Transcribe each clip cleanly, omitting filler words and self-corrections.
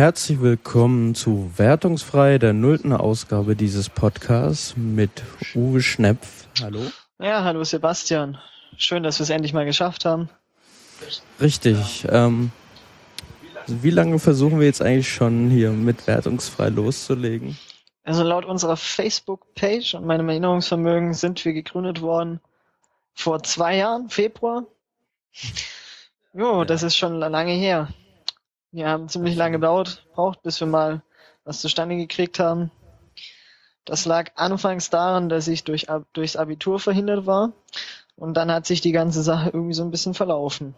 herzlich willkommen zu Wertungsfrei, der 0. Ausgabe dieses Podcasts mit Uwe Schnepf. Hallo. Ja, hallo Sebastian. Schön, dass wir es endlich mal geschafft haben. Richtig. Wie lange versuchen wir jetzt eigentlich schon hier mit Wertungsfrei loszulegen? Also laut unserer Facebook-Page und meinem Erinnerungsvermögen sind wir gegründet worden vor 2 Jahren, Februar. Jo, das ist schon lange her. Wir haben ziemlich lange gebraucht, bis wir mal was zustande gekriegt haben. Das lag anfangs daran, dass ich durchs Abitur verhindert war. Und dann hat sich die ganze Sache irgendwie so ein bisschen verlaufen.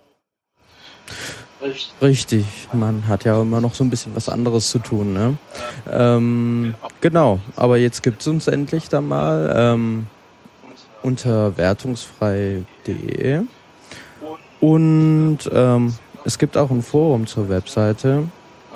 Richtig, man hat ja immer noch so ein bisschen was anderes zu tun, ne? Genau, aber jetzt gibt's uns endlich da mal unter wertungsfrei.de und es gibt auch ein Forum zur Webseite.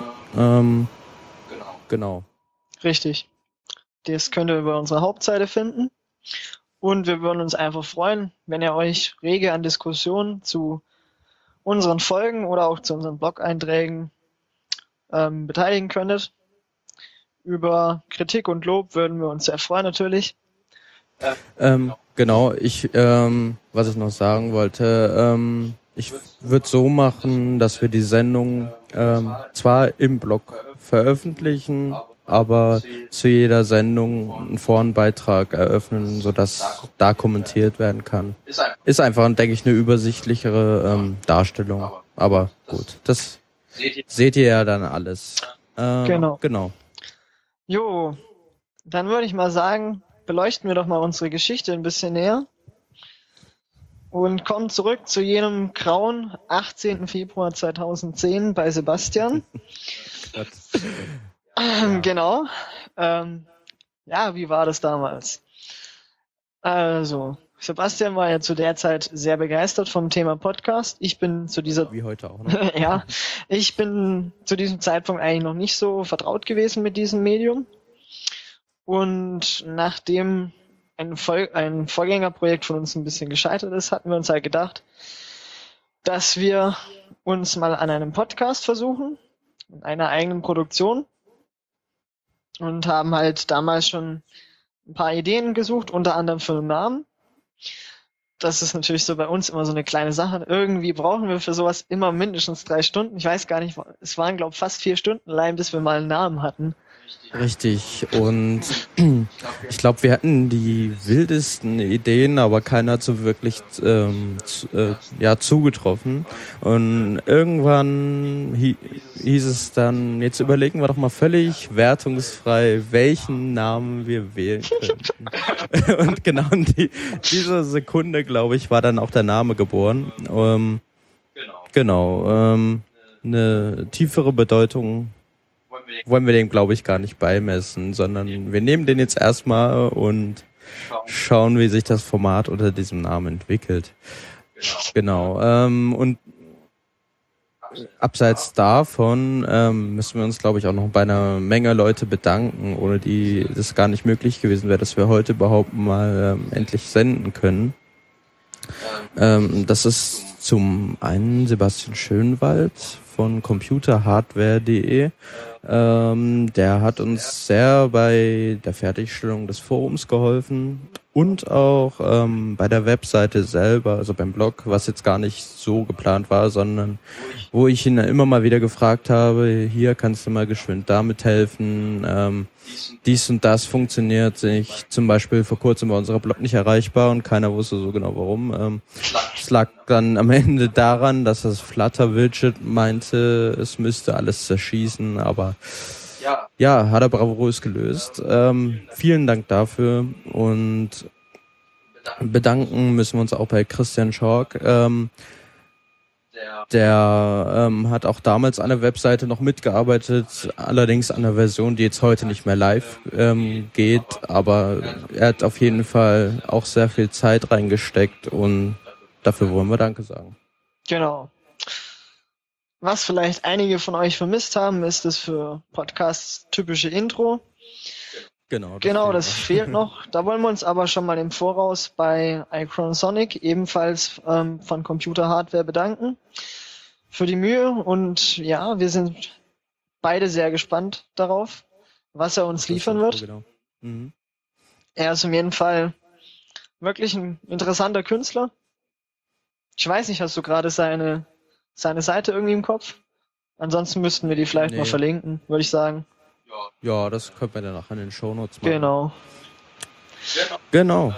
Genau. Richtig. Das könnt ihr über unsere Hauptseite finden. Und wir würden uns einfach freuen, wenn ihr euch rege an Diskussionen zu unseren Folgen oder auch zu unseren Blog-Einträgen beteiligen könntet. Über Kritik und Lob würden wir uns sehr freuen natürlich. Genau, was ich noch sagen wollte, ich würde so machen, dass wir die Sendung zwar im Blog veröffentlichen, aber zu jeder Sendung einen Forenbeitrag eröffnen, sodass da kommentiert werden kann. Ist einfach, denke ich, eine übersichtlichere Darstellung. Aber gut, das seht ihr ja dann alles. Genau. Jo, dann würde ich mal sagen, beleuchten wir doch mal unsere Geschichte ein bisschen näher und kommen zurück zu jenem grauen 18. Februar 2010 bei Sebastian. Genau. Ja, wie war das damals? Also, Sebastian war ja zu der Zeit sehr begeistert vom Thema Podcast. Ich bin zu dieser... Wie heute auch noch. Ja, ich bin zu diesem Zeitpunkt eigentlich noch nicht so vertraut gewesen mit diesem Medium. Und nachdem ein Vorgängerprojekt von uns ein bisschen gescheitert ist, hatten wir uns halt gedacht, dass wir uns mal an einem Podcast versuchen, in einer eigenen Produktion. Und haben halt damals schon ein paar Ideen gesucht, unter anderem für einen Namen. Das ist natürlich so bei uns immer so eine kleine Sache. Irgendwie brauchen wir für sowas immer mindestens 3 Stunden. Ich weiß gar nicht, es waren glaube ich fast 4 Stunden allein, bis wir mal einen Namen hatten. Richtig, und ich glaube, wir hatten die wildesten Ideen, aber keiner hat so wirklich zugetroffen. Und irgendwann hieß es dann, jetzt überlegen wir doch mal völlig wertungsfrei, welchen Namen wir wählen könnten. Und genau in dieser Sekunde, glaube ich, war dann auch der Name geboren. Eine tiefere Bedeutung wollen wir dem, glaube ich, gar nicht beimessen, sondern wir nehmen den jetzt erstmal und schauen, wie sich das Format unter diesem Namen entwickelt. Genau. Und abseits davon müssen wir uns, glaube ich, auch noch bei einer Menge Leute bedanken, ohne die das gar nicht möglich gewesen wäre, dass wir heute überhaupt mal endlich senden können. Das ist zum einen Sebastian Schönwald von computerhardware.de. Der hat uns sehr bei der Fertigstellung des Forums geholfen und auch bei der Webseite selber, also beim Blog, was jetzt gar nicht so geplant war, sondern wo ich ihn immer mal wieder gefragt habe, hier kannst du mal geschwind damit helfen, dies und das funktioniert nicht. Zum Beispiel vor kurzem war unser Blog nicht erreichbar und keiner wusste so genau warum. Es lag dann am Ende daran, dass das Flutter-Widget meinte, es müsste alles zerschießen, aber ja, hat er bravourös gelöst. Vielen Dank dafür und bedanken müssen wir uns auch bei Christian Schork. Der hat auch damals an der Webseite noch mitgearbeitet, allerdings an der Version, die jetzt heute nicht mehr live geht, aber er hat auf jeden Fall auch sehr viel Zeit reingesteckt und dafür wollen wir Danke sagen. Genau. Was vielleicht einige von euch vermisst haben, ist das für Podcasts typische Intro. Genau, das fehlt noch. Da wollen wir uns aber schon mal im Voraus bei iChronosonic, ebenfalls von Computer Hardware, bedanken für die Mühe. Und ja, wir sind beide sehr gespannt darauf, was er uns liefern wird. Genau. Mhm. Er ist auf jeden Fall wirklich ein interessanter Künstler. Ich weiß nicht, hast du gerade seine Seite irgendwie im Kopf? Ansonsten müssten wir die vielleicht mal verlinken, würde ich sagen. Ja, das können wir dann auch in den Shownotes machen. Genau. Genau.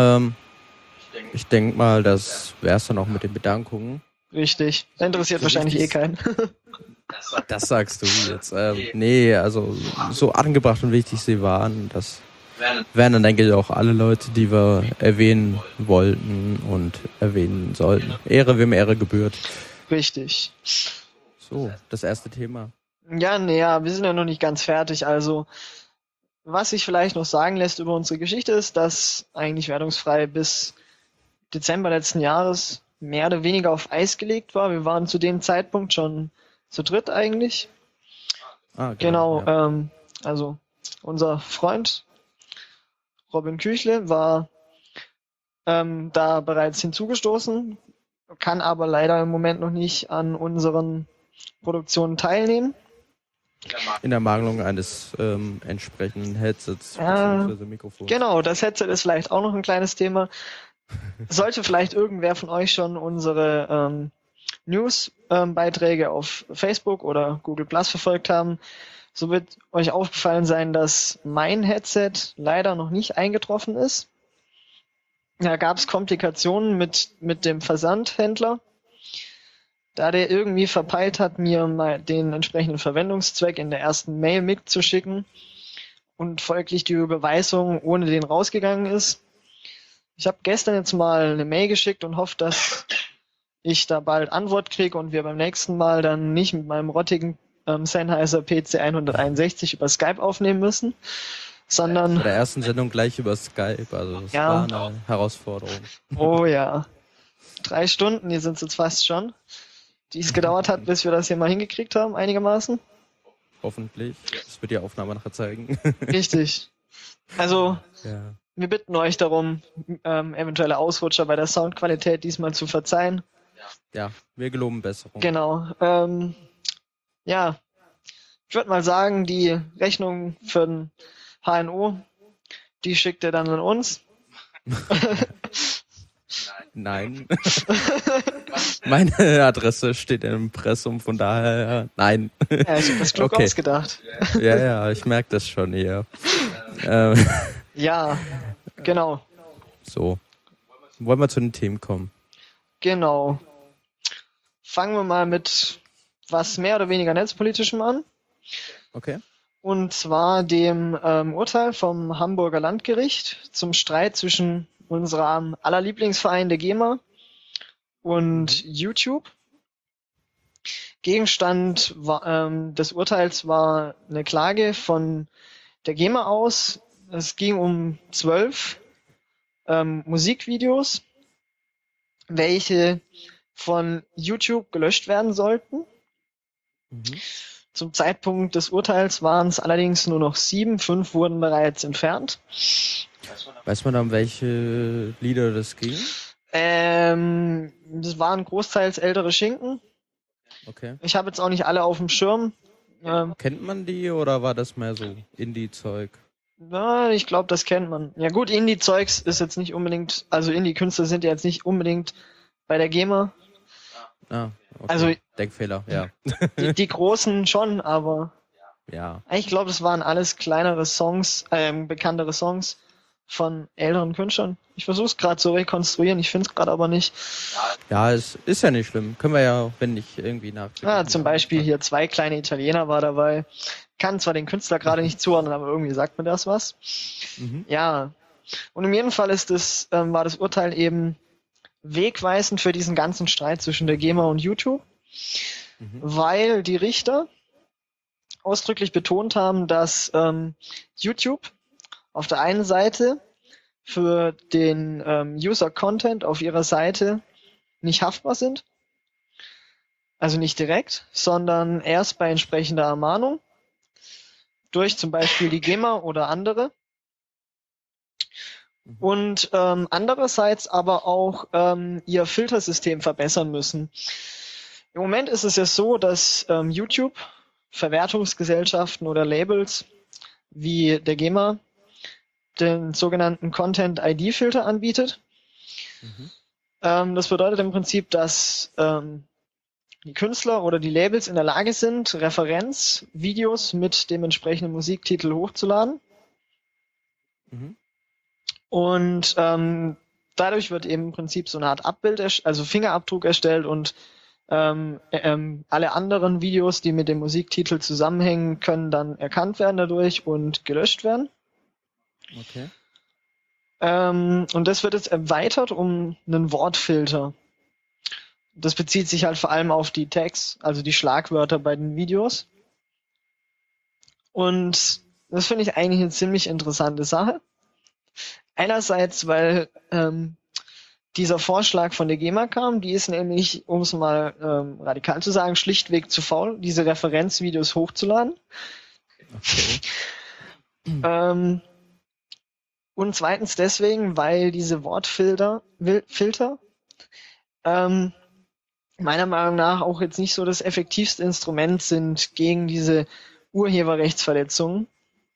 Ich denke mal, das wär's dann auch mit den Bedankungen. Richtig. Interessiert wahrscheinlich eh keinen. Das sagst du jetzt. Nee, also so angebracht und wichtig sie waren, das wären dann, denke ich, auch alle Leute, die wir erwähnen wollten und erwähnen sollten. Ehre, wem Ehre gebührt. Richtig. So, das erste Thema. Ja, wir sind ja noch nicht ganz fertig. Also, was sich vielleicht noch sagen lässt über unsere Geschichte ist, dass eigentlich Wertungsfrei bis Dezember letzten Jahres mehr oder weniger auf Eis gelegt war. Wir waren zu dem Zeitpunkt schon zu dritt eigentlich. Genau, ja. Also unser Freund Robin Küchle war da bereits hinzugestoßen, kann aber leider im Moment noch nicht an unseren Produktionen teilnehmen. In der Mangelung eines entsprechenden Headsets bzw. Mikrofons. Genau, das Headset ist vielleicht auch noch ein kleines Thema. Sollte vielleicht irgendwer von euch schon unsere News-Beiträge auf Facebook oder Google Plus verfolgt haben, so wird euch aufgefallen sein, dass mein Headset leider noch nicht eingetroffen ist. Da gab es Komplikationen mit dem Versandhändler, da der irgendwie verpeilt hat, mir mal den entsprechenden Verwendungszweck in der ersten Mail mitzuschicken und folglich die Überweisung ohne den rausgegangen ist. Ich habe gestern jetzt mal eine Mail geschickt und hoffe, dass ich da bald Antwort kriege und wir beim nächsten Mal dann nicht mit meinem rottigen Sennheiser PC161 über Skype aufnehmen müssen, sondern... Bei der ersten Sendung gleich über Skype, also das war eine Herausforderung. Oh ja. 3 Stunden, hier sind es jetzt fast schon, die es gedauert hat, bis wir das hier mal hingekriegt haben, einigermaßen. Hoffentlich. Das wird die Aufnahme nachher zeigen. Richtig. Also... Ja. Wir bitten euch darum, eventuelle Ausrutscher bei der Soundqualität diesmal zu verzeihen. Ja, wir geloben Besserung. Genau. Ja, ich würde mal sagen, die Rechnung für den HNO, die schickt ihr dann an uns. Nein. Meine Adresse steht im Impressum, von daher nein. Ja, ich habe das klug ausgedacht. Ja, ich merke das schon hier. Ja, genau. So. Wollen wir zu den Themen kommen? Genau. Fangen wir mal mit was mehr oder weniger Netzpolitischem an. Okay. Und zwar dem Urteil vom Hamburger Landgericht zum Streit zwischen unserem aller Lieblingsverein der GEMA und YouTube. Gegenstand des Urteils war eine Klage von der GEMA aus. Es ging um 12 Musikvideos, welche von YouTube gelöscht werden sollten. Mhm. Zum Zeitpunkt des Urteils waren es allerdings nur noch 7, 5 wurden bereits entfernt. Weiß man dann, welche Lieder das ging? Das waren großteils ältere Schinken. Okay. Ich habe jetzt auch nicht alle auf dem Schirm. Kennt man die oder war das mehr so Indie-Zeug? Ja, ich glaube, das kennt man. Ja gut, Indie-Zeugs ist jetzt nicht unbedingt, also Indie-Künstler sind ja jetzt nicht unbedingt bei der GEMA. Ah, okay. Also Denkfehler, ja. Die großen schon, aber ja. ich glaube, das waren alles kleinere Songs, bekanntere Songs von älteren Künstlern. Ich versuche es gerade zu rekonstruieren, ich finde es gerade aber nicht. Ja, es ist ja nicht schlimm. Können wir ja, wenn nicht, irgendwie nach. Zum Beispiel hier 2 kleine Italiener war dabei. Kann zwar den Künstler gerade nicht zuordnen, aber irgendwie sagt mir das was. Mhm. Ja. Und in jedem Fall war das Urteil eben wegweisend für diesen ganzen Streit zwischen der GEMA und YouTube, weil die Richter ausdrücklich betont haben, dass YouTube auf der einen Seite für den User-Content auf ihrer Seite nicht haftbar sind, also nicht direkt, sondern erst bei entsprechender Ermahnung durch zum Beispiel die GEMA oder andere. Und andererseits aber auch ihr Filtersystem verbessern müssen. Im Moment ist es ja so, dass YouTube Verwertungsgesellschaften oder Labels wie der GEMA den sogenannten Content-ID-Filter anbietet. Das bedeutet im Prinzip, dass die Künstler oder die Labels in der Lage sind, Referenzvideos mit dem entsprechenden Musiktitel hochzuladen. Und dadurch wird eben im Prinzip so eine Art Abbild, also Fingerabdruck erstellt und alle anderen Videos, die mit dem Musiktitel zusammenhängen, können dann erkannt werden dadurch und gelöscht werden. Okay. Und das wird jetzt erweitert um einen Wortfilter. Das bezieht sich halt vor allem auf die Tags, also die Schlagwörter bei den Videos. Und das finde ich eigentlich eine ziemlich interessante Sache. Einerseits, weil dieser Vorschlag von der GEMA kam, die ist nämlich, um es mal radikal zu sagen, schlichtweg zu faul, diese Referenzvideos hochzuladen. Okay. Und zweitens deswegen, weil diese Wortfilter meiner Meinung nach auch jetzt nicht so das effektivste Instrument sind gegen diese Urheberrechtsverletzungen,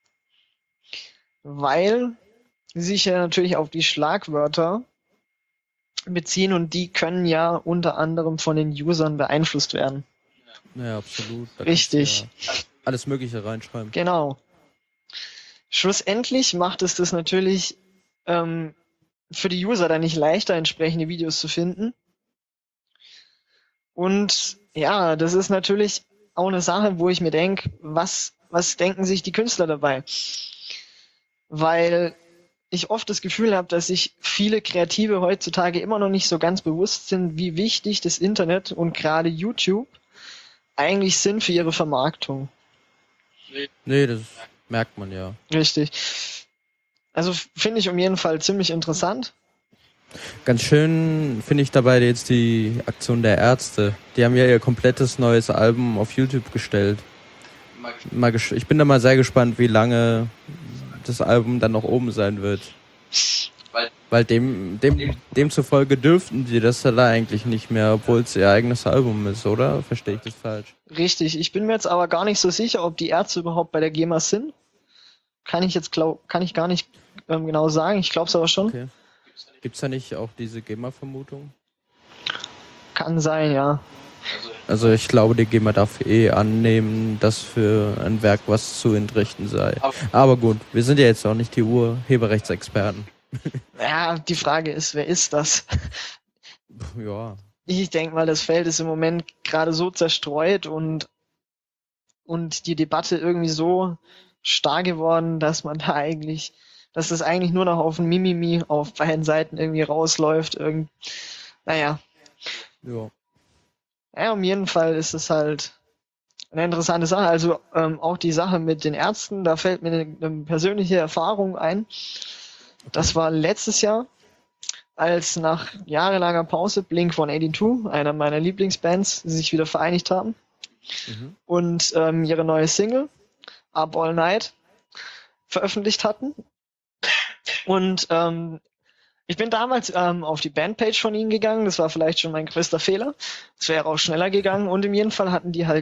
weil sie sich ja natürlich auf die Schlagwörter beziehen und die können ja unter anderem von den Usern beeinflusst werden. Ja, absolut. Da Richtig. kannst du ja alles Mögliche reinschreiben. Genau. Schlussendlich macht es das natürlich für die User dann nicht leichter, entsprechende Videos zu finden. Und ja, das ist natürlich auch eine Sache, wo ich mir denke, was denken sich die Künstler dabei? Weil ich oft das Gefühl habe, dass sich viele Kreative heutzutage immer noch nicht so ganz bewusst sind, wie wichtig das Internet und gerade YouTube eigentlich sind für ihre Vermarktung. Nee, das merkt man ja. Richtig. Also finde ich auf jeden Fall ziemlich interessant. Ganz schön finde ich dabei jetzt die Aktion der Ärzte. Die haben ja ihr komplettes neues Album auf YouTube gestellt. Ich bin da mal sehr gespannt, wie lange das Album dann noch oben sein wird. Weil demzufolge dürften die das da eigentlich nicht mehr, obwohl es ihr eigenes Album ist, oder? Verstehe ich das falsch? Richtig. Ich bin mir jetzt aber gar nicht so sicher, ob die Ärzte überhaupt bei der GEMA sind. Kann ich gar nicht genau sagen. Ich glaube es aber schon. Okay. Gibt's da nicht auch diese GEMA-Vermutung? Kann sein, ja. Also ich glaube, die GEMA darf annehmen, dass für ein Werk was zu entrichten sei. Aber gut, wir sind ja jetzt auch nicht die Urheberrechtsexperten. Ja, die Frage ist, wer ist das? Ja. Ich denke mal, das Feld ist im Moment gerade so zerstreut und die Debatte irgendwie so stark geworden, dass das eigentlich nur noch auf ein Mimimi auf beiden Seiten irgendwie rausläuft. Naja. Ja. Ja, auf jeden Fall ist es halt eine interessante Sache. Also auch die Sache mit den Ärzten, da fällt mir eine persönliche Erfahrung ein. Das war letztes Jahr, als nach jahrelanger Pause Blink-182, einer meiner Lieblingsbands, sich wieder vereinigt haben und ihre neue Single Up All Night veröffentlicht hatten. Und ich bin damals auf die Bandpage von ihnen gegangen, das war vielleicht schon mein größter Fehler. Es wäre auch schneller gegangen und in jedem Fall hatten die halt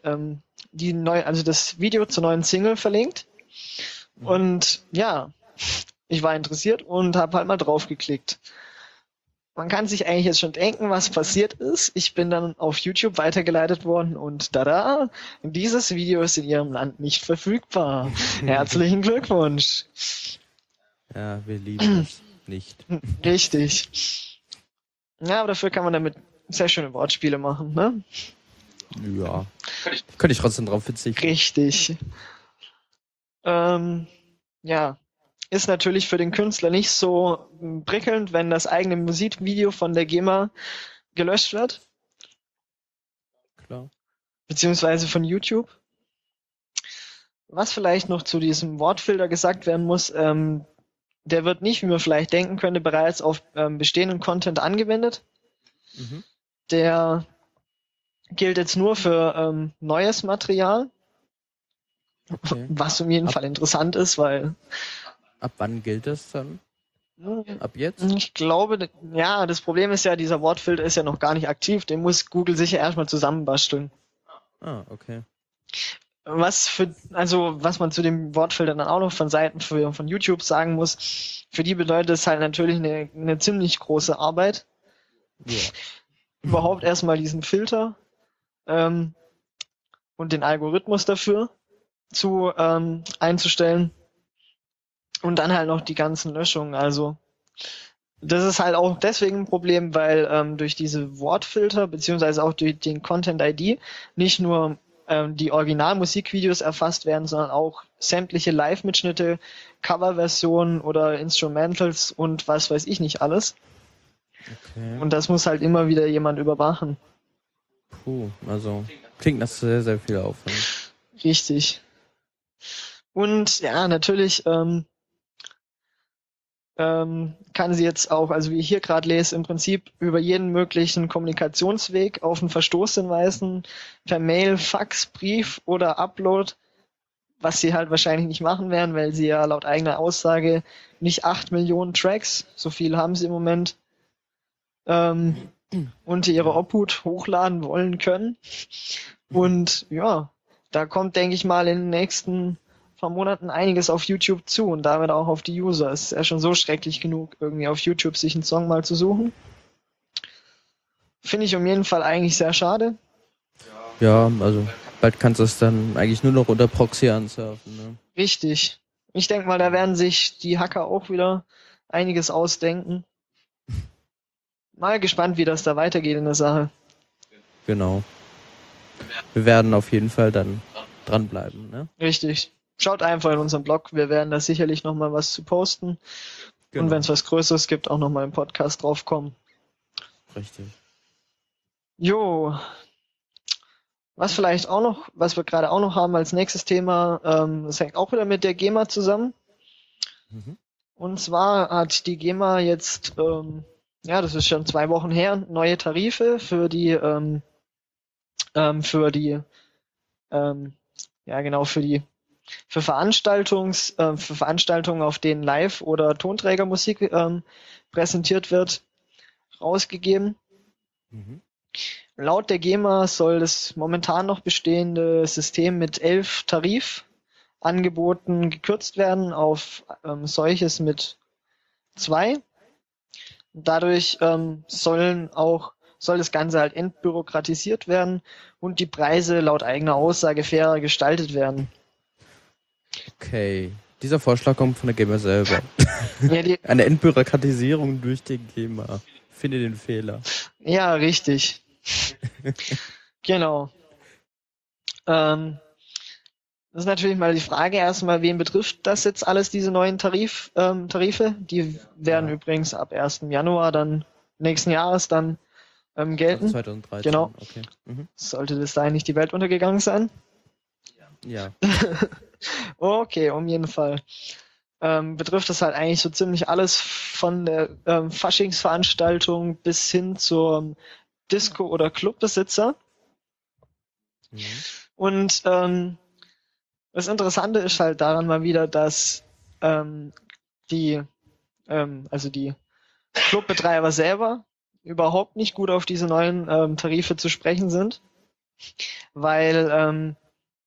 das Video zur neuen Single verlinkt. Und ja, ich war interessiert und habe halt mal draufgeklickt. Man kann sich eigentlich jetzt schon denken, was passiert ist. Ich bin dann auf YouTube weitergeleitet worden und tada, dieses Video ist in ihrem Land nicht verfügbar. Herzlichen Glückwunsch. Ja, wir lieben es nicht. Richtig. Ja, aber dafür kann man damit sehr schöne Wortspiele machen, ne? Ja. Könnte ich trotzdem drauf verzichten. Richtig. Ja. Ist natürlich für den Künstler nicht so prickelnd, wenn das eigene Musikvideo von der GEMA gelöscht wird. Klar. Beziehungsweise von YouTube. Was vielleicht noch zu diesem Wortfilter gesagt werden muss, der wird nicht, wie man vielleicht denken könnte, bereits auf bestehenden Content angewendet. Der gilt jetzt nur für neues Material, Okay. was auf jeden Fall interessant ist, weil Ab wann gilt das dann? Ab jetzt? ich glaube, ja, das Problem ist ja, dieser Wortfilter ist ja noch gar nicht aktiv, den muss Google sicher erstmal zusammenbasteln. Ah, okay. was man zu dem Wortfilter dann auch noch von Seiten von YouTube sagen muss, für die bedeutet es halt natürlich eine ziemlich große Arbeit, Ja. überhaupt erstmal diesen Filter und den Algorithmus dafür einzustellen und dann halt noch die ganzen Löschungen. Also das ist halt auch deswegen ein Problem, weil durch diese Wortfilter beziehungsweise auch durch den Content ID nicht nur die Original-Musikvideos erfasst werden, sondern auch sämtliche Live-Mitschnitte, Coverversionen oder Instrumentals und was weiß ich nicht alles. Okay. Und das muss halt immer wieder jemand überwachen. Puh, also klingt nach sehr, sehr viel Aufwand. Richtig. Und ja, natürlich kann sie jetzt auch, also wie ich hier gerade lese, im Prinzip über jeden möglichen Kommunikationsweg auf einen Verstoß hinweisen, per Mail, Fax, Brief oder Upload, was sie halt wahrscheinlich nicht machen werden, weil sie ja laut eigener Aussage nicht 8 Millionen Tracks, so viel haben sie im Moment, unter ihre Obhut hochladen wollen können. Und ja, da kommt, denke ich mal, in den nächsten paar Monaten einiges auf YouTube zu und damit auch auf die User. Es ist ja schon so schrecklich genug, irgendwie auf YouTube sich einen Song mal zu suchen. Finde ich um jeden Fall eigentlich sehr schade. Ja, also bald kannst du es dann eigentlich nur noch unter Proxy ansurfen, ne? Richtig. Ich denke mal, da werden sich die Hacker auch wieder einiges ausdenken. Mal gespannt, wie das da weitergeht in der Sache. Genau. Wir werden auf jeden Fall dann dranbleiben, ne? Richtig. Schaut einfach in unserem Blog, wir werden da sicherlich nochmal was zu posten. Genau. Und wenn es was Größeres gibt, auch nochmal im Podcast draufkommen. Richtig. Jo. Was wir gerade auch noch haben als nächstes Thema, das hängt auch wieder mit der GEMA zusammen. Mhm. Und zwar hat die GEMA jetzt, das ist schon 2 Wochen her, neue Tarife für Veranstaltungen, auf denen Live- oder Tonträgermusik präsentiert wird, rausgegeben. Mhm. Laut der GEMA soll das momentan noch bestehende System mit 11 Tarifangeboten gekürzt werden auf solches mit 2. Dadurch soll das Ganze halt entbürokratisiert werden und die Preise laut eigener Aussage fairer gestaltet werden. Okay. Dieser Vorschlag kommt von der GEMA selber. Ja, Eine Entbürokratisierung durch die GEMA. Finde den Fehler. ja, richtig. Genau. Das ist natürlich mal die Frage erstmal, wen betrifft das jetzt alles, diese neuen Tarife? Die werden übrigens ab 1. Januar dann nächsten Jahres dann gelten. 2013. Genau. Okay. Mhm. Sollte bis dahin nicht die Welt untergegangen sein? Ja. Okay, um jeden Fall. Betrifft das halt eigentlich so ziemlich alles von der Faschingsveranstaltung bis hin zum Disco- oder Clubbesitzer. Mhm. Und das Interessante ist halt daran mal wieder, dass die Clubbetreiber selber überhaupt nicht gut auf diese neuen Tarife zu sprechen sind, weil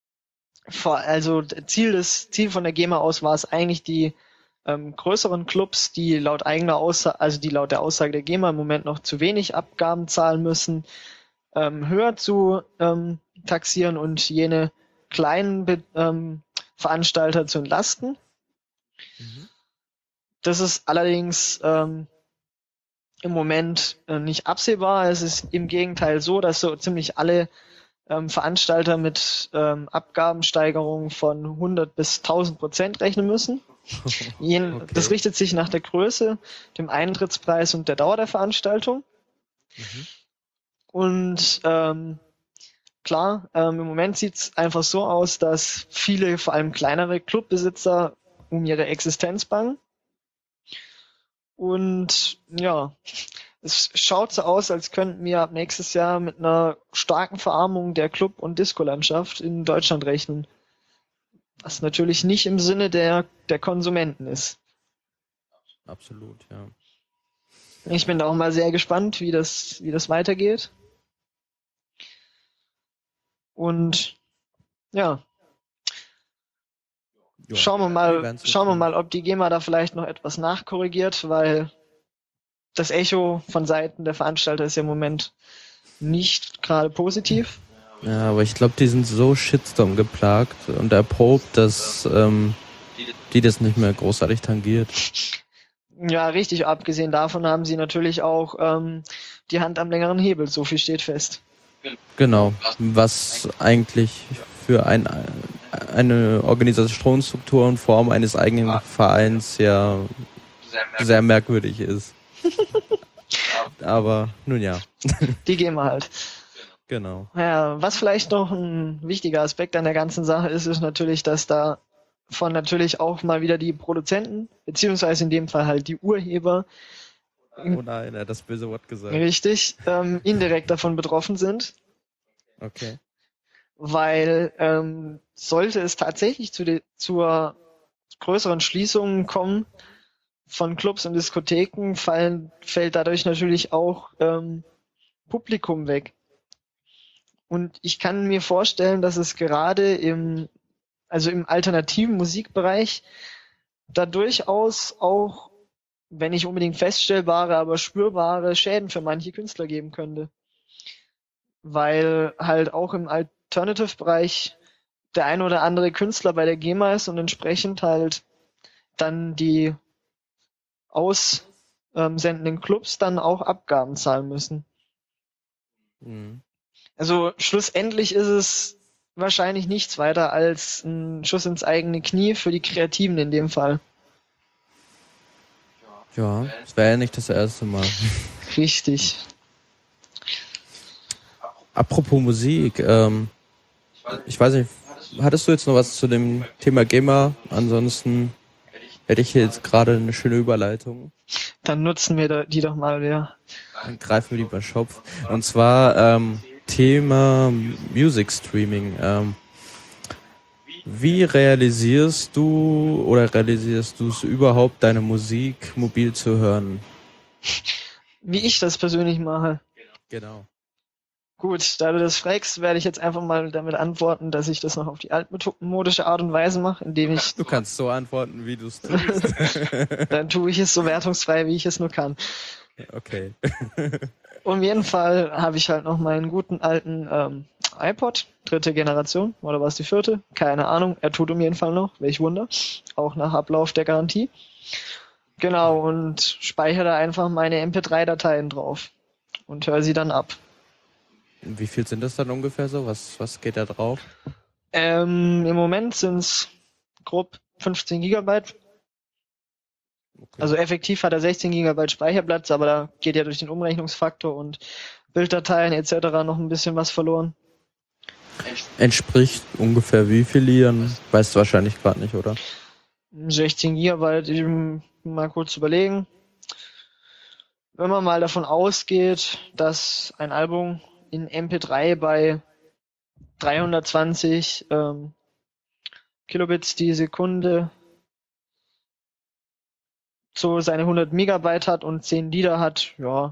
Ziel von der GEMA aus war es eigentlich, die größeren Clubs, die laut der Aussage der GEMA im Moment noch zu wenig Abgaben zahlen müssen, höher zu taxieren und jene kleinen Veranstalter zu entlasten. Mhm. Das ist allerdings im Moment nicht absehbar. Es ist im Gegenteil so, dass so ziemlich alle Veranstalter mit Abgabensteigerungen von 100 bis 1000% rechnen müssen. Okay. Das richtet sich nach der Größe, dem Eintrittspreis und der Dauer der Veranstaltung. Mhm. Und klar, im Moment sieht es einfach so aus, dass viele, vor allem kleinere Clubbesitzer, um ihre Existenz bangen. Und ja, es schaut so aus, als könnten wir ab nächstes Jahr mit einer starken Verarmung der Club- und Disco-Landschaft in Deutschland rechnen. Was natürlich nicht im Sinne der Konsumenten ist. Absolut, ja. Ich bin da auch mal sehr gespannt, wie das weitergeht. Und ja, Schauen wir mal, ob die GEMA da vielleicht noch etwas nachkorrigiert, weil das Echo von Seiten der Veranstalter ist ja im Moment nicht gerade positiv. Ja, aber ich glaube, die sind so Shitstorm geplagt und erprobt, dass die das nicht mehr großartig tangiert. Ja, richtig. Abgesehen davon haben sie natürlich auch die Hand am längeren Hebel. So viel steht fest. Genau, was eigentlich für eine Organisationsstruktur und Form eines eigenen Vereins ja sehr merkwürdig ist. Aber nun ja. Die GEMA halt. Genau. Ja, was vielleicht noch ein wichtiger Aspekt an der ganzen Sache ist, ist natürlich, dass da von natürlich auch mal wieder die Produzenten, beziehungsweise in dem Fall halt die Urheber, Oh nein, er hat das böse Wort gesagt. richtig, indirekt davon betroffen sind. Okay. Weil sollte es tatsächlich zur größeren Schließung kommen von Clubs und Diskotheken, fällt dadurch natürlich auch Publikum weg. Und ich kann mir vorstellen, dass es gerade im alternativen Musikbereich da durchaus auch, wenn nicht unbedingt feststellbare, aber spürbare Schäden für manche Künstler geben könnte. Weil halt auch im Alternative-Bereich der ein oder andere Künstler bei der GEMA ist und entsprechend halt dann die aussendenden Clubs dann auch Abgaben zahlen müssen. Mhm. Also schlussendlich ist es wahrscheinlich nichts weiter als ein Schuss ins eigene Knie für die Kreativen in dem Fall. Ja, das wäre ja nicht das erste Mal. Richtig. Apropos Musik, ich weiß nicht, hattest du jetzt noch was zu dem Thema GEMA? Ansonsten hätte ich hier jetzt gerade eine schöne Überleitung. Dann nutzen wir die doch mal wieder. Dann greifen wir die bei Schopf. Und zwar Thema Music Streaming. Wie realisierst du es überhaupt, deine Musik mobil zu hören? Wie ich das persönlich mache. Genau. Gut, da du das fragst, werde ich jetzt einfach mal damit antworten, dass ich das noch auf die altmodische Art und Weise mache, indem ich... Du kannst so antworten, wie du es tust. Dann tue ich es so wertungsfrei, wie ich es nur kann. Okay. Auf jeden Fall habe ich halt noch meinen guten alten iPod, 3. Generation, oder war es die 4.? Keine Ahnung, er tut um jeden Fall noch, welch Wunder, auch nach Ablauf der Garantie. Genau, und speichere da einfach meine MP3-Dateien drauf und höre sie dann ab. Wie viel sind das dann ungefähr so? Was geht da drauf? Im Moment sind es grob 15 Gigabyte. Okay. Also effektiv hat er 16 Gigabyte Speicherplatz, aber da geht ja durch den Umrechnungsfaktor und Bilddateien etc. noch ein bisschen was verloren. Entspricht ungefähr wie viel Liedern? Weißt du wahrscheinlich gerade nicht, oder? 16 Gigabyte, mal kurz überlegen. Wenn man mal davon ausgeht, dass ein Album in MP3 bei 320 Kilobits die Sekunde so seine 100 Megabyte hat und 10 Lieder hat, ja,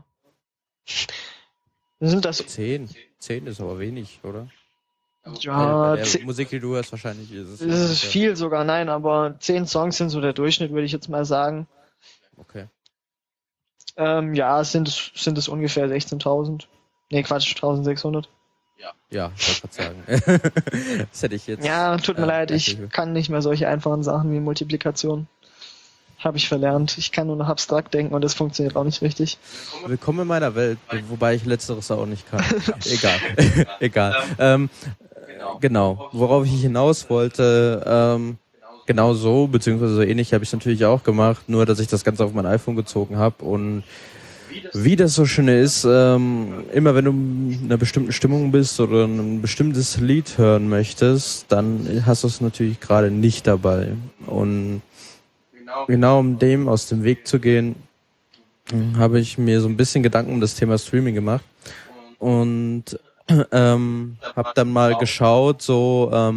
dann sind das... 10 ist aber wenig, oder? Ja, bei der Musik, die du hörst, wahrscheinlich ist es. Das ist viel sogar, nein, aber 10 Songs sind so der Durchschnitt, würde ich jetzt mal sagen. Okay. Ja, sind es ungefähr 16.000. Nee, Quatsch, 1.600. Ja, ich wollte gerade sagen. Das hätte ich jetzt... Ja, tut mir leid, ich kann nicht mehr solche einfachen Sachen wie Multiplikation. Habe ich verlernt. Ich kann nur noch abstrakt denken und das funktioniert auch nicht richtig. Willkommen in meiner Welt, wobei ich Letzteres auch nicht kann. Egal. Genau. Worauf ich hinaus wollte, genau so, beziehungsweise so ähnlich habe ich es natürlich auch gemacht, nur dass ich das Ganze auf mein iPhone gezogen habe und wie das so schön ist, immer wenn du in einer bestimmten Stimmung bist oder ein bestimmtes Lied hören möchtest, dann hast du es natürlich gerade nicht dabei. Und genau um dem aus dem Weg zu gehen, habe ich mir so ein bisschen Gedanken um das Thema Streaming gemacht und habe dann mal geschaut, so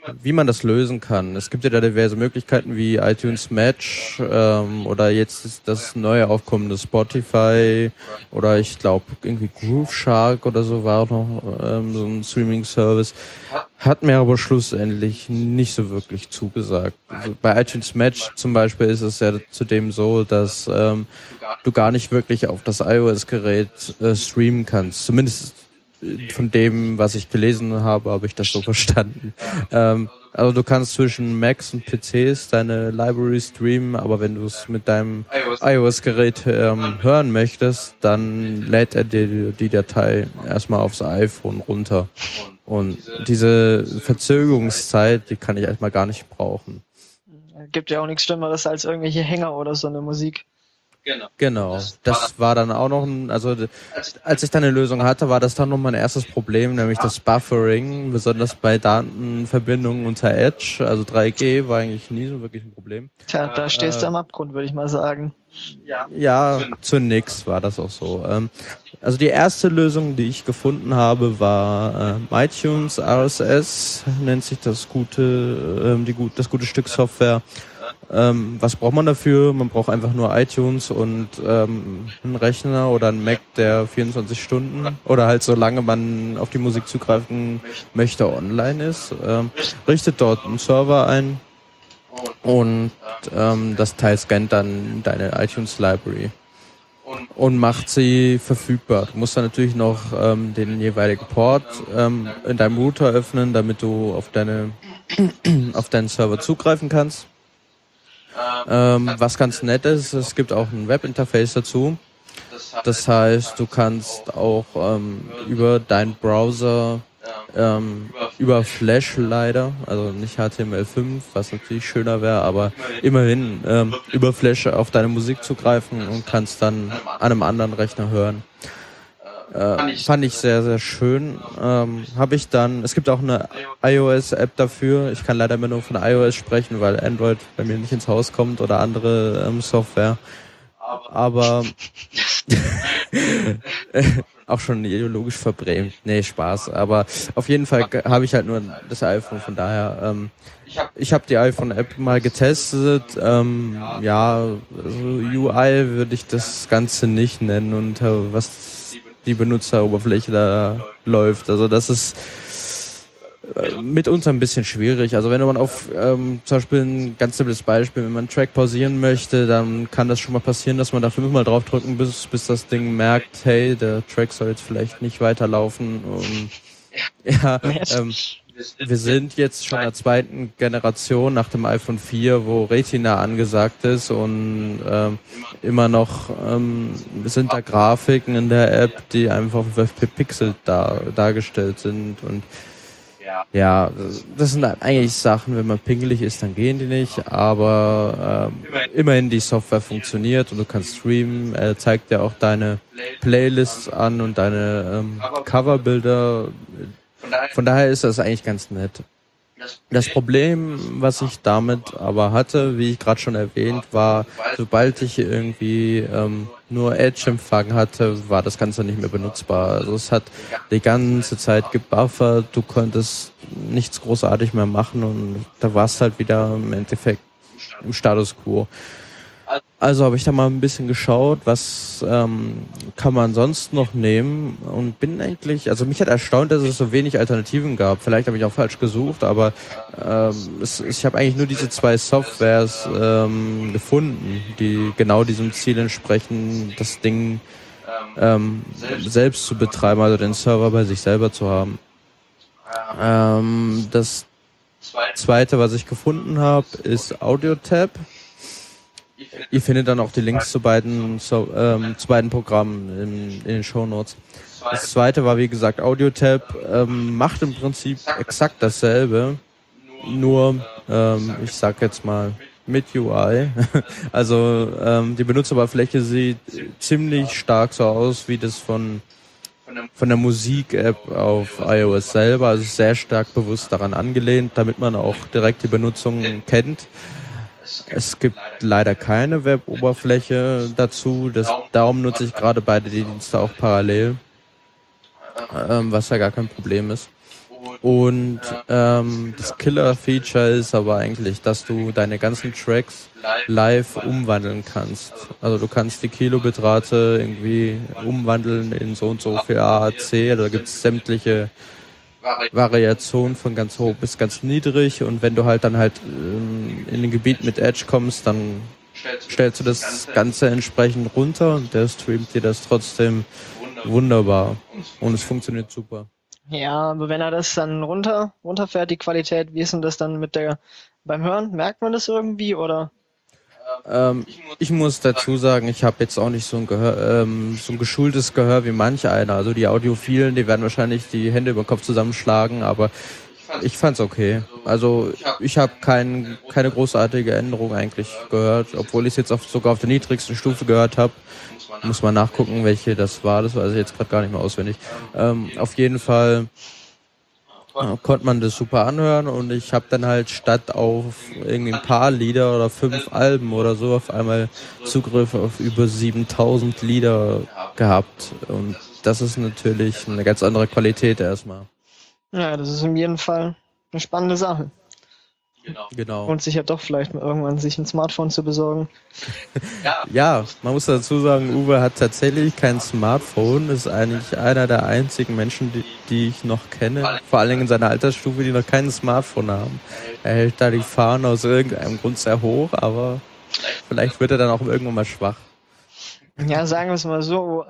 wie man das lösen kann. Es gibt ja da diverse Möglichkeiten wie iTunes Match oder jetzt ist das neue aufkommende Spotify oder ich glaube irgendwie Groove Shark oder so war auch noch so ein Streaming-Service. Hat mir aber schlussendlich nicht so wirklich zugesagt. Also bei iTunes Match zum Beispiel ist es ja zudem so, dass du gar nicht wirklich auf das iOS-Gerät streamen kannst. Zumindest von dem, was ich gelesen habe, habe ich das so verstanden. Also du kannst zwischen Macs und PCs deine Library streamen, aber wenn du es mit deinem iOS-Gerät hören möchtest, dann lädt er dir die Datei erstmal aufs iPhone runter. Und diese Verzögerungszeit, die kann ich erstmal gar nicht brauchen. Gibt ja auch nichts Schlimmeres als irgendwelche Hänger oder so eine Musik. Genau. Das war dann auch noch also als ich dann eine Lösung hatte, war das dann noch mein erstes Problem, nämlich das Buffering, besonders bei Datenverbindungen unter Edge, also 3G war eigentlich nie so wirklich ein Problem. Tja, da stehst du am Abgrund, würde ich mal sagen. Ja, zunächst war das auch so. Also die erste Lösung, die ich gefunden habe, war iTunes RSS, nennt sich das das gute Stück Software. Was braucht man dafür? Man braucht einfach nur iTunes und einen Rechner oder einen Mac, der 24 Stunden oder halt solange man auf die Musik zugreifen möchte online ist. Richtet dort einen Server ein und das Teil scannt dann deine iTunes Library und macht sie verfügbar. Du musst dann natürlich noch den jeweiligen Port in deinem Router öffnen, damit du auf deinen Server zugreifen kannst. Was ganz nett ist, es gibt auch ein Webinterface dazu. Das heißt, du kannst auch über deinen Browser, über Flash leider, also nicht HTML5, was natürlich schöner wäre, aber immerhin über Flash auf deine Musik zugreifen und kannst dann an einem anderen Rechner hören. Fand ich sehr, sehr schön. Es gibt auch eine iOS-App dafür. Ich kann leider immer nur von iOS sprechen, weil Android bei mir nicht ins Haus kommt oder andere Software. Aber auch schon ideologisch verbrämt. Nee, Spaß. Aber auf jeden Fall habe ich halt nur das iPhone, von daher ich habe die iPhone-App mal getestet. Ja, also UI würde ich das Ganze nicht nennen und was die Benutzeroberfläche da läuft. Also das ist mitunter ein bisschen schwierig. Also wenn man auf zum Beispiel ein ganz simples Beispiel, wenn man einen Track pausieren möchte, dann kann das schon mal passieren, dass man da 5-mal draufdrücken, bis das Ding merkt, hey, der Track soll jetzt vielleicht nicht weiterlaufen. Und ja, wir sind jetzt schon in der zweiten Generation nach dem iPhone 4, wo Retina angesagt ist und immer noch sind da Grafiken in der App, die einfach verpixelt dargestellt sind und ja, das sind eigentlich Sachen, wenn man pingelig ist, dann gehen die nicht, aber immerhin die Software funktioniert und du kannst streamen, er zeigt dir auch deine Playlists an und deine Coverbilder. Von daher ist das eigentlich ganz nett. Das Problem, was ich damit aber hatte, wie ich gerade schon erwähnt, war, sobald ich irgendwie nur Edge-Empfang hatte, war das Ganze nicht mehr benutzbar. Also es hat die ganze Zeit gebuffert, du konntest nichts großartig mehr machen und da warst halt wieder im Endeffekt im Status Quo. Also habe ich da mal ein bisschen geschaut, was kann man sonst noch nehmen und bin eigentlich, also mich hat erstaunt, dass es so wenig Alternativen gab. Vielleicht habe ich auch falsch gesucht, aber ich habe eigentlich nur diese zwei Softwares gefunden, die genau diesem Ziel entsprechen, das Ding selbst zu betreiben, also den Server bei sich selber zu haben. Das zweite, was ich gefunden habe, ist AudioTab. Ihr findet dann auch die Links zu beiden Programmen in den Shownotes. Das zweite war, wie gesagt, AudioTab, macht im Prinzip exakt dasselbe, nur, ich sag jetzt mal, mit UI. Also die Benutzeroberfläche sieht ziemlich stark so aus wie das von der Musik-App auf iOS selber, also sehr stark bewusst daran angelehnt, damit man auch direkt die Benutzung kennt. Es gibt leider keine Web-Oberfläche dazu, darum nutze ich gerade beide Dienste auch parallel, was ja gar kein Problem ist. Und das Killer-Feature ist aber eigentlich, dass du deine ganzen Tracks live umwandeln kannst. Also du kannst die Kilobitrate irgendwie umwandeln in so und so viel AAC. Da gibt es sämtliche Variationen von ganz hoch bis ganz niedrig. Und wenn du halt dann halt in ein Gebiet mit Edge kommst, dann stellst du das Ganze entsprechend runter und der streamt dir das trotzdem wunderbar. Und es funktioniert super. Ja, aber wenn er das dann runterfährt, die Qualität, wie ist denn das dann beim Hören? Merkt man das irgendwie oder? Ich muss dazu sagen, ich habe jetzt auch nicht so ein Gehör, so ein geschultes Gehör wie manch einer. Also die Audiophilen, die werden wahrscheinlich die Hände über den Kopf zusammenschlagen, aber ich fand's okay. Also ich habe keine großartige Änderung eigentlich gehört, obwohl ich es jetzt sogar auf der niedrigsten Stufe gehört habe. Muss man nachgucken, welche das war. Das weiß ich jetzt gerade gar nicht mehr auswendig. Auf jeden Fall konnte man das super anhören und ich habe dann halt statt auf irgendwie ein paar Lieder oder 5 Alben oder so auf einmal Zugriff auf über 7000 Lieder gehabt. Und das ist natürlich eine ganz andere Qualität erstmal. Ja, das ist in jedem Fall eine spannende Sache. Genau. Und sich ja doch vielleicht mal irgendwann sich ein Smartphone zu besorgen. Ja, man muss dazu sagen, Uwe hat tatsächlich kein Smartphone, ist eigentlich einer der einzigen Menschen, die ich noch kenne, vor allen Dingen in seiner Altersstufe, die noch kein Smartphone haben. Er hält da die Fahne aus irgendeinem Grund sehr hoch, aber vielleicht wird er dann auch irgendwann mal schwach. Ja, sagen wir es mal so,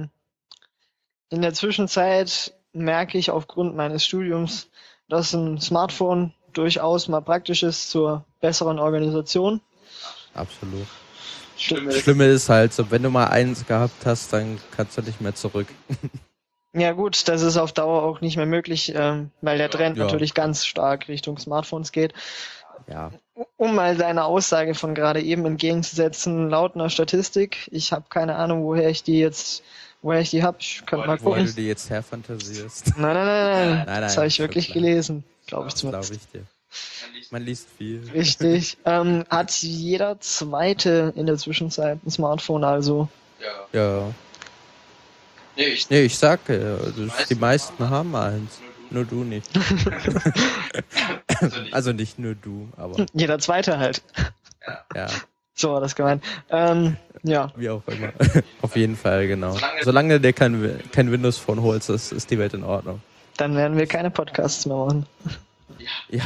in der Zwischenzeit merke ich aufgrund meines Studiums, dass ein Smartphone durchaus mal praktisch ist zur besseren Organisation. Absolut. Schlimme ist halt so, wenn du mal eins gehabt hast, dann kannst du nicht mehr zurück. Ja gut, das ist auf Dauer auch nicht mehr möglich, weil der Trend natürlich ganz stark Richtung Smartphones geht. Ja. Um mal deine Aussage von gerade eben entgegenzusetzen, laut einer Statistik, ich habe keine Ahnung, woher ich die habe, ich könnte mal gucken. Wo du die jetzt herfantasierst. Nein, das habe ich wirklich gelesen, glaube ich zumindest. Glaube ich dir. Man liest viel. Richtig. Hat jeder Zweite in der Zwischenzeit ein Smartphone, also? Ja. Nee, ich sag, die meisten haben eins. Nur du nicht. Also nicht nur du, aber. Jeder Zweite halt. Ja. So war das gemeint. Ja. Wie auch immer. Auf jeden Fall, genau. Solange der kein Windows Phone holst, ist die Welt in Ordnung. Dann werden wir keine Podcasts mehr machen. Ja.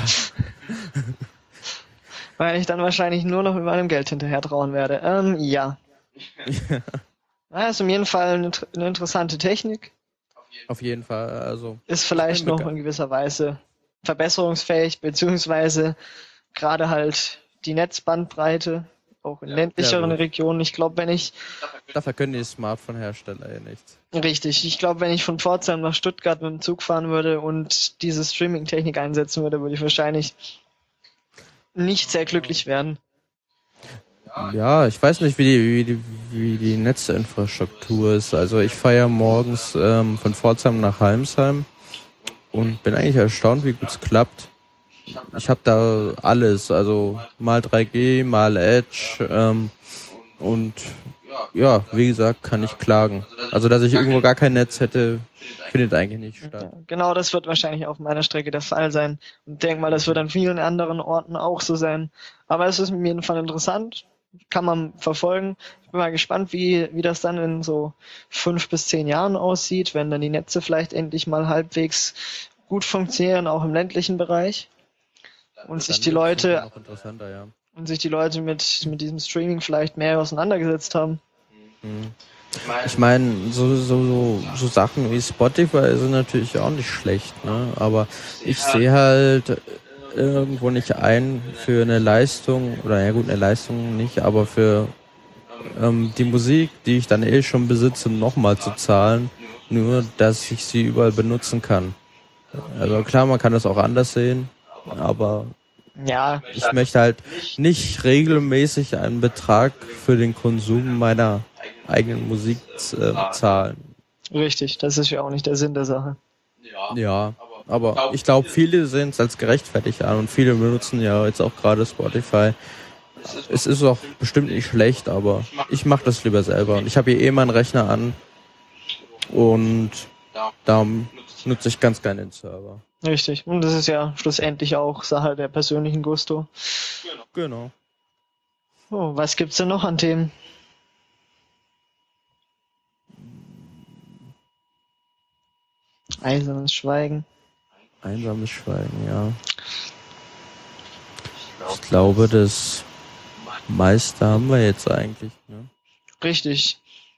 Weil ich dann wahrscheinlich nur noch mit meinem Geld hinterher trauen werde. Ja. Ja, ist auf jeden Fall eine interessante Technik. Auf jeden Fall, also. Ist vielleicht noch in gewisser Weise verbesserungsfähig, beziehungsweise gerade halt die Netzbandbreite, auch in ländlicheren Regionen. Ich glaube, Dafür können die Smartphone-Hersteller ja nichts. Richtig. Ich glaube, wenn ich von Pforzheim nach Stuttgart mit dem Zug fahren würde und diese Streaming-Technik einsetzen würde, würde ich wahrscheinlich nicht sehr glücklich werden. Ja, ich weiß nicht, wie die Netzinfrastruktur ist. Also ich fahre ja morgens von Pforzheim nach Halmsheim und bin eigentlich erstaunt, wie gut es klappt. Ich habe da alles, also mal 3G, mal Edge und ja, wie gesagt, kann ich klagen. Also dass ich irgendwo gar kein Netz hätte, findet eigentlich nicht statt. Ja, genau, das wird wahrscheinlich auf meiner Strecke der Fall sein. Und denke mal, das wird an vielen anderen Orten auch so sein. Aber es ist in jedem Fall interessant. Kann man verfolgen. Ich bin mal gespannt, wie das dann in so 5 bis 10 Jahren aussieht, wenn dann die Netze vielleicht endlich mal halbwegs gut funktionieren, auch im ländlichen Bereich. Und sich die Leute mit diesem Streaming vielleicht mehr auseinandergesetzt haben. Ich meine, so Sachen wie Spotify sind natürlich auch nicht schlecht, ne? Aber ich sehe halt irgendwo nicht ein für eine Leistung, oder ja gut, eine Leistung nicht, aber für die Musik, die ich dann schon besitze, nochmal zu zahlen, nur dass ich sie überall benutzen kann. Also klar, man kann das auch anders sehen, aber ja, ich möchte halt nicht regelmäßig einen Betrag für den Konsum meiner eigenen Musik zahlen. Richtig, das ist ja auch nicht der Sinn der Sache. Ja, aber ich glaube, viele sehen es als gerechtfertigt an und viele benutzen ja jetzt auch gerade Spotify. Es ist auch bestimmt nicht schlecht, aber ich mache das lieber selber. Und ich habe hier meinen Rechner an und da nutze ich ganz gerne den Server. Richtig. Und das ist ja schlussendlich auch Sache der persönlichen Gusto. Genau. Oh, was gibt's denn noch an Themen? Eisernes Schweigen. Einsames Schweigen, ja. Ich glaube, das meiste haben wir jetzt eigentlich. Ne? Richtig.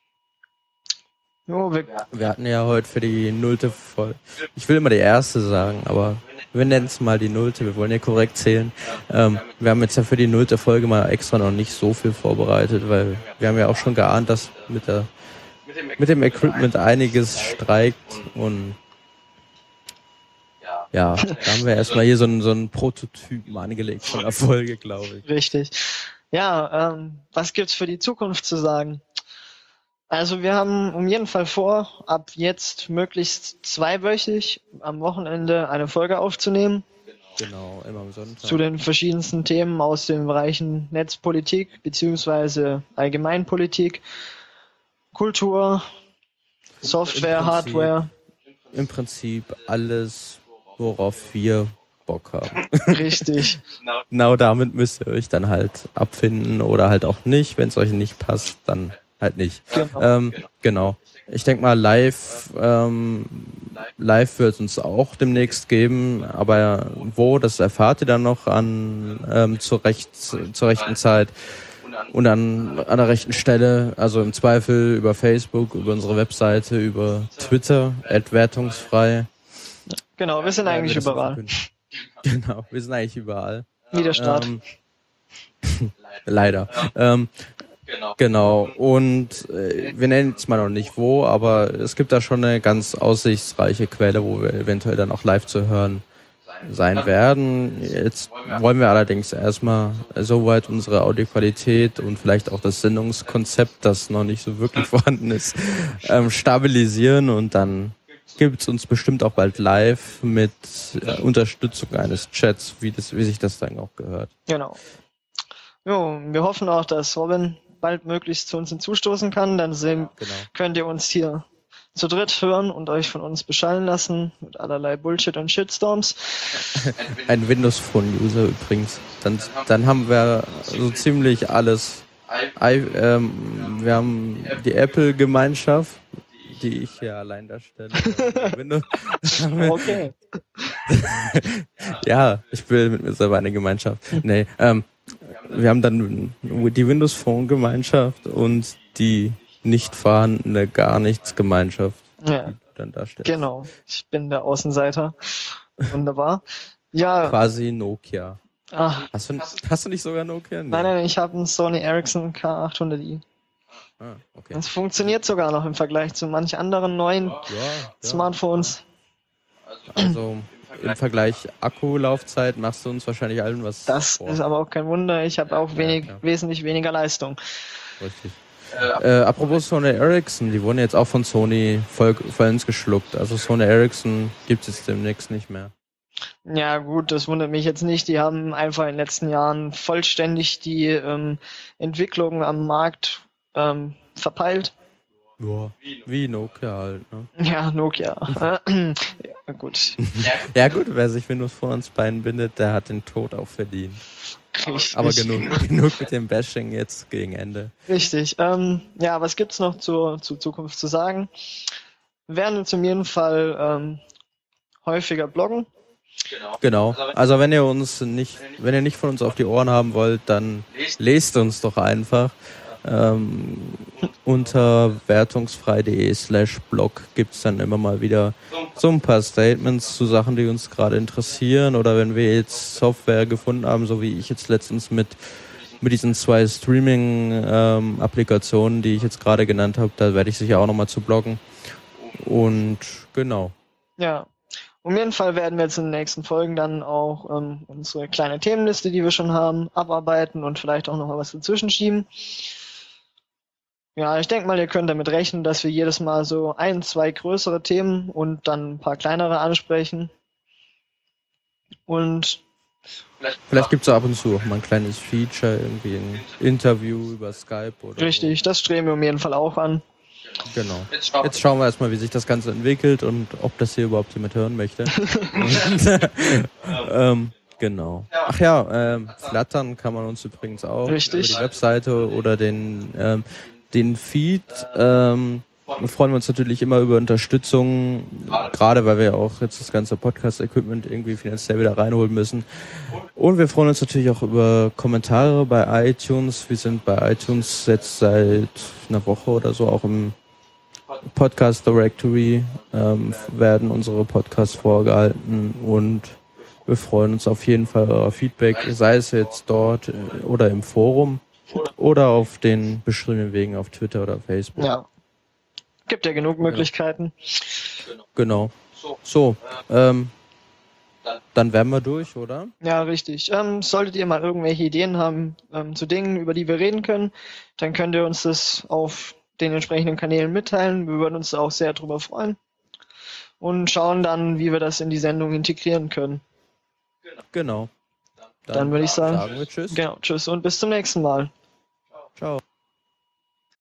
Jo, Wir hatten ja heute für die 0. Folge, ich will immer die erste sagen, aber wir nennen es mal die 0. Wir wollen ja korrekt zählen. Wir haben jetzt ja für die 0. Folge mal extra noch nicht so viel vorbereitet, weil wir haben ja auch schon geahnt, dass mit dem Equipment einiges streikt und ja, da haben wir erstmal hier so einen Prototypen angelegt von der Folge, glaube ich. richtig. Ja, was gibt's für die Zukunft zu sagen? Also wir haben um jeden Fall vor, ab jetzt möglichst zweiwöchig am Wochenende eine Folge aufzunehmen Genau, immer am Sonntag. zu den verschiedensten Themen aus den Bereichen Netzpolitik beziehungsweise Allgemeinpolitik, Kultur, Software, Im Prinzip- Hardware. Im Prinzip alles, worauf wir Bock haben. Richtig. Genau damit müsst ihr euch dann halt abfinden oder halt auch nicht. Wenn es euch nicht passt, dann halt nicht. Genau. Ich denke mal, live wird es uns auch demnächst geben, aber wo, das erfahrt ihr dann noch zur rechten Zeit und an der rechten Stelle, also im Zweifel über Facebook, über unsere Webseite, über Twitter, @wertungsfrei. Genau, wir sind eigentlich das überall. verkünden. Genau, wir sind eigentlich überall. Wie der Staat. Leider. Genau. Und wir nennen jetzt mal noch nicht wo, aber es gibt da schon eine ganz aussichtsreiche Quelle, wo wir eventuell dann auch live zu hören sein werden. Jetzt wollen wir allerdings erstmal soweit unsere Audioqualität und vielleicht auch das Sendungskonzept, das noch nicht so wirklich vorhanden ist, stabilisieren und dann gibt's uns bestimmt auch bald live mit Unterstützung eines Chats, wie sich das dann auch gehört. Genau. Jo, wir hoffen auch, dass Robin bald möglichst zu uns hinzustoßen kann. Dann könnt ihr uns hier zu dritt hören und euch von uns beschallen lassen mit allerlei Bullshit und Shitstorms. Ein Windows Phone User übrigens. Dann haben wir so ziemlich alles. Wir haben die Apple Gemeinschaft, die ich hier allein darstelle. Okay. Ja, ich will mit mir selber eine Gemeinschaft. Nee, wir haben dann die Windows Phone Gemeinschaft und die nicht vorhandene gar nichts Gemeinschaft, Ja, die du dann darstellst. genau. Ich bin der Außenseiter. Wunderbar. Ja, Quasi Nokia. ach, Hast du nicht sogar Nokia? Nee. nein, ich habe einen Sony Ericsson K800i. Ah, okay. Das funktioniert sogar noch im Vergleich zu manch anderen neuen Ja. Smartphones. Also im Vergleich Akkulaufzeit machst du uns wahrscheinlich allen was Das vor. ist aber auch kein Wunder. Ich habe auch klar. wesentlich weniger Leistung. Richtig. Apropos Sony Ericsson, die wurden jetzt auch von Sony vollends geschluckt. Also Sony Ericsson gibt es jetzt demnächst nicht mehr. Ja gut, das wundert mich jetzt nicht. Die haben einfach in den letzten Jahren vollständig die Entwicklung am Markt verpeilt. Ja. Wie Nokia halt, ne? Ja, Nokia. Ja, gut. Ja gut, wer sich Windows vor uns Beinen bindet, der hat den Tod auch verdient. Richtig. Aber genug mit dem Bashing jetzt gegen Ende. Richtig. Ja, was gibt's noch zur Zukunft zu sagen? Wir werden jetzt in jedem Fall häufiger bloggen. Genau. Also wenn ihr nicht von uns auf die Ohren haben wollt, dann lest uns doch einfach. Unter wertungsfrei.de/blog gibt's dann immer mal wieder so ein paar Statements zu Sachen, die uns gerade interessieren, oder wenn wir jetzt Software gefunden haben, so wie ich jetzt letztens mit diesen 2 Streaming-Applikationen, die ich jetzt gerade genannt habe, da werde ich sicher auch nochmal zu bloggen. Und genau. Ja. Um jeden Fall werden wir jetzt in den nächsten Folgen dann auch unsere kleine Themenliste, die wir schon haben, abarbeiten und vielleicht auch noch mal was dazwischen schieben. Ja, ich denke mal, ihr könnt damit rechnen, dass wir jedes Mal so 1, 2 größere Themen und dann ein paar kleinere ansprechen. Und Vielleicht gibt es ab und zu auch mal ein kleines Feature, irgendwie ein Interview über Skype oder richtig, das streben wir um jeden Fall auch an. Genau. Jetzt schauen wir erstmal, wie sich das Ganze entwickelt und ob das hier überhaupt jemand hören möchte. Genau. Ach ja, flattern kann man uns übrigens auch Richtig. über die Webseite oder den Feed. Wir freuen uns natürlich immer über Unterstützung, gerade weil wir ja auch jetzt das ganze Podcast-Equipment irgendwie finanziell wieder reinholen müssen. Und wir freuen uns natürlich auch über Kommentare bei iTunes. Wir sind bei iTunes jetzt seit einer Woche oder so auch im Podcast Directory, werden unsere Podcasts vorgehalten und wir freuen uns auf jeden Fall euer Feedback, sei es jetzt dort oder im Forum oder auf den beschriebenen Wegen auf Twitter oder Facebook. Ja. Gibt ja genug Möglichkeiten. Genau. So, dann wären wir durch, oder? Ja, richtig. Solltet ihr mal irgendwelche Ideen haben zu Dingen, über die wir reden können, dann könnt ihr uns das auf den entsprechenden Kanälen mitteilen. Wir würden uns da auch sehr drüber freuen und schauen dann, wie wir das in die Sendung integrieren können. Genau. Dann würde ich sagen, wir Tschüss. genau, tschüss und bis zum nächsten Mal. Ciao.